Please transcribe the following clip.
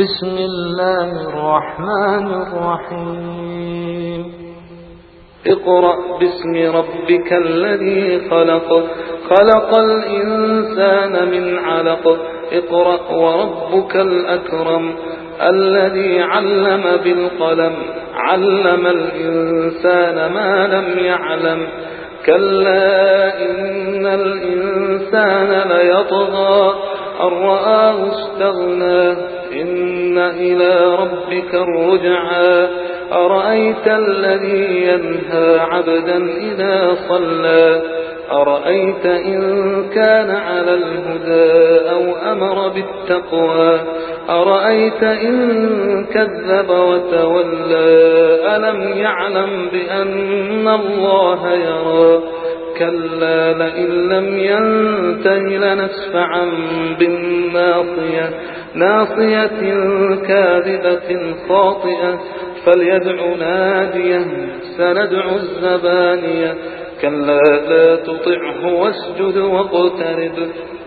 بسم الله الرحمن الرحيم اقرأ باسم ربك الذي خلق خلق الإنسان من علق اقرأ وربك الأكرم الذي علم بالقلم علم الإنسان ما لم يعلم كلا إن الإنسان ليطغى أن رآه استغنى إن إلى ربك الرجعى أرأيت الذي ينهى عبدا إذا صلى أرأيت إن كان على الهدى أو أمر بالتقوى أرأيت إن كذب وتولى ألم يعلم بأن الله يرى كلا لئن لم ينته لنسفعا بالناصية ناصية كاذبة خاطئة فليدع ناديه سندع الزبانية كلا لا تطعه واسجد واقترب